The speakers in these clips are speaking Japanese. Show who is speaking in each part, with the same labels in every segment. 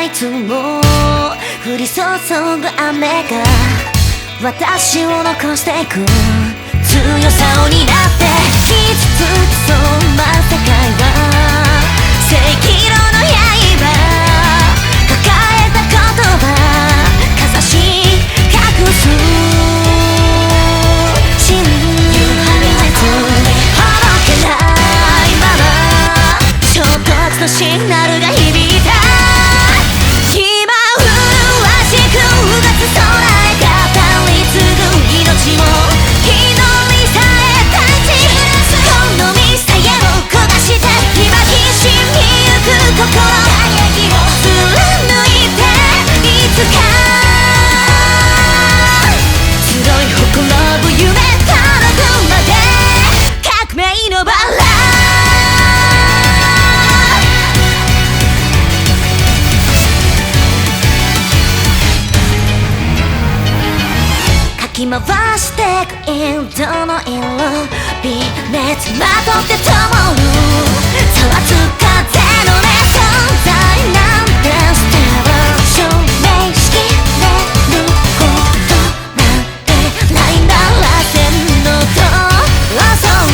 Speaker 1: いつも降り注ぐ雨が私を残していく強さを担って傷つきそうな世界は正義の刃抱えた言葉かざし隠す真実ほどけないまま衝突のシグナルが響いた今麗しくうがつ空へ語り継ぐ命も祈りさえ断ち好みさえも焦がして今必死にゆく心輝きを貫いていつか強いほころぶ夢届くまで革命のバラかき回してくインドの色微熱まとって灯るざわつく風のね存在なんて捨てる証明しきれることなんてないならせんのとそう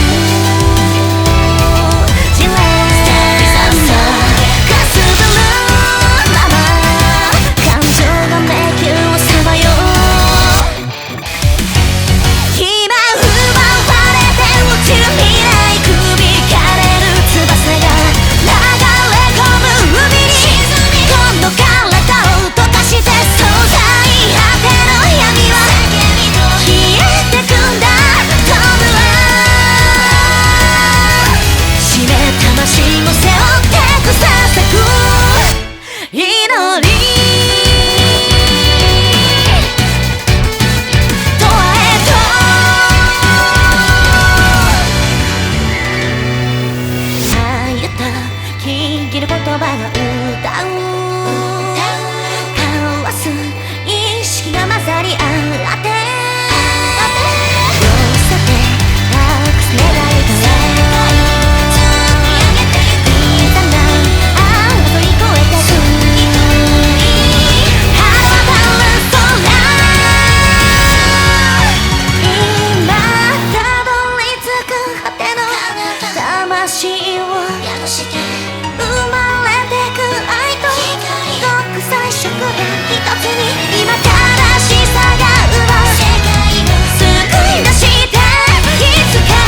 Speaker 1: ジレンマくすぶるまま感情が迷宮をさまよ今奪われて落ちる未来首かれる翼が流れ込む海にこの体を溶かして壮大果ての闇は消えてくんだトムは締め魂を背負ってくささく祈り言葉が歌う交わす意識が混ざり合って寄せて隠す願いからいざなあ乗り越えてく放たる空今たどり着く果ての魂を生まれてく愛と国際色が一つに今正しさが生まれ救い出していつか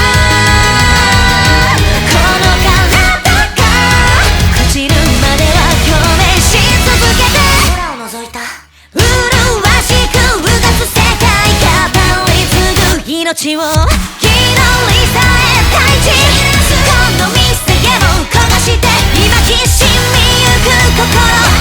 Speaker 1: この体が朽ちるまでは共鳴し続けて空を覗いた麗しくうがつ世界語り継ぐ命を祈りさえ大地このミスでも焦がして今必死にゆく心